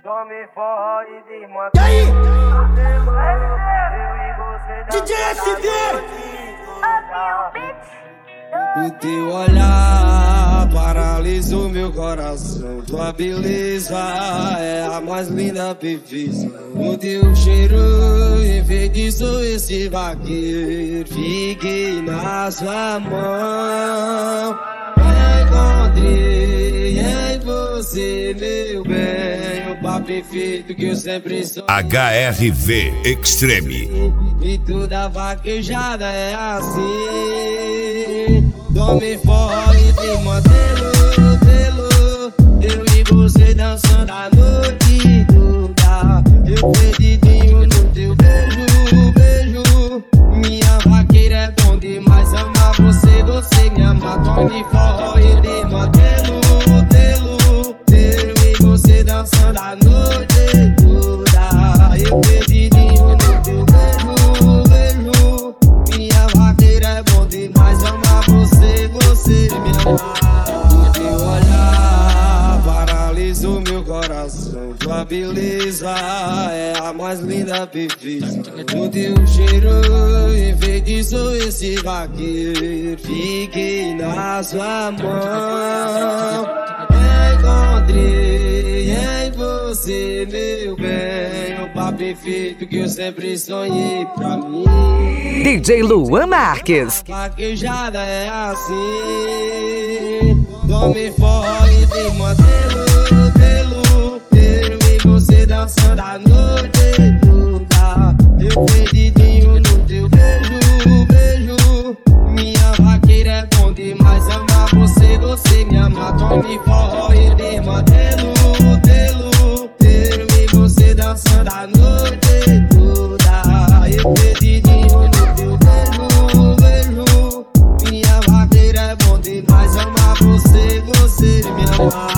Tome forró e desmantela. E aí? Eu e você DJ SV! O teu olhar paralisou meu coração. Tua beleza é a mais linda perfeição. O teu cheiro enfeitiçou esse vaqueiro. Fiquei na sua mão. Encontrei em você, meu bem, o par perfeito que eu sempre sou. HRV Extreme. E toda vaquejada é assim. Tome forró e tem modelo. Eu e você dançando a noite toda. Eu perdidinho no teu beijo. Minha vaqueira é bom demais amar você, você me ama. Tome forró e tem modelo. Eu e você dançando a noite toda. Eu perdidinho no teu beijo. Minha vaqueira é bom demais amar você, você me ama. O teu olhar paralisou meu coração. Tua beleza é a mais linda perfeição. O teu cheiro enfeitiçou esse vaqueiro. Fiquei na sua mão. Encontrei em você, meu bem, o par perfeito que eu sempre sonhei pra mim. DJ Luan Marques. Vaquejada é assim. Tome forró e tem modelo. Eu e você dançando a noite toda. Eu perdidinho no teu beijo. Minha vaqueira é bom demais amar você, você me ama. Tome forró e tem modelo. Eu e você dançando a noite toda. Eu perdidinho no teu beijo. Minha vaqueira é bom demais amar você, você me ama.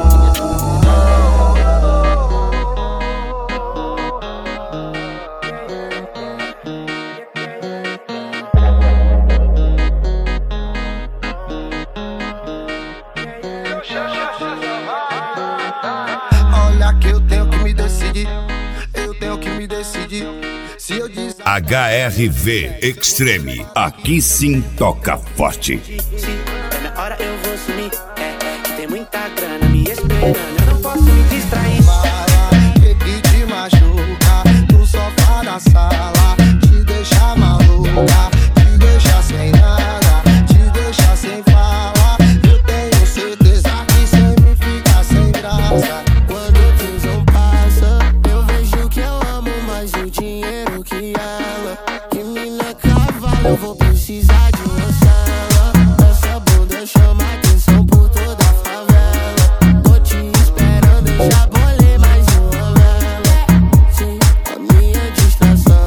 Olha que eu tenho que me decidir. Eu tenho que me decidir. Se eu dizer HRV Extreme. Aqui sim toca forte. Na hora eu vou sumir, que tem muita grana me esperando. Eu não posso me distrair. bala que te machuca no sofá da sala, te deixa maluca, te deixa sem nada, te deixa sem fala. Eu tenho certeza que sempre fica sem graça. Quando o tesão passa, eu vejo que eu amo mais o dinheiro que ela. Que mina cavalo, eu vou precisar de uma sala. Essa bunda chama atenção por toda a favela. Tô te esperando, eu já bolei mais uma vela. Sim, a minha distração.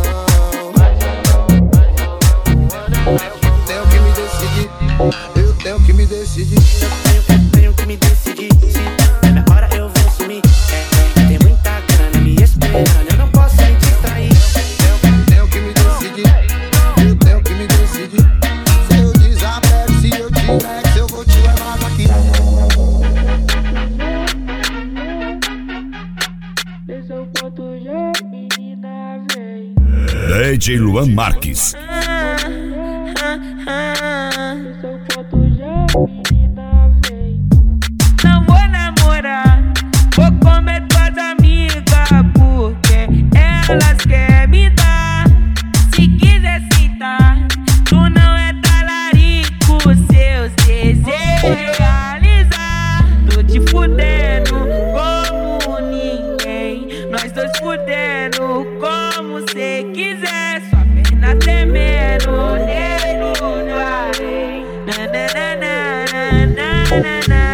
Tenho que me decidir, eu tenho que me decidir. Tenho que me decidir. Se na hora eu vou sumir, tem muita grana me esperando. Eu não posso me distrair. Tenho que me decidir, eu tenho que me decidir. Se eu desapego, se eu te levo, eu vou te levar daqui. Esse é o ponto G, menina, vem. DJ Luan Marques. Esse é o ponto G, menina, vem. Não vou namorar, vou comer tuas amigas, porque elas querem me dar. Se quiser sentar, tu não é talarico, seus desejos realizar. Tô te fudendo como ninguém, nós dois fudendo como cê quiser. Sua perna tremendo, nego no além. Na na na na na na na.